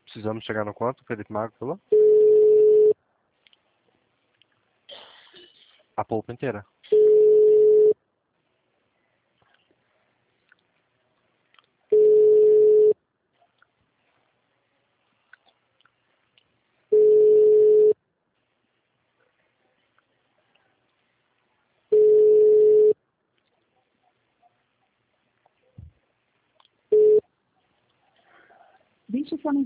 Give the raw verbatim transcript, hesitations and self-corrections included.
Precisamos chegar no quanto, Felipe Mago falou? A polpa inteira. Deixe sua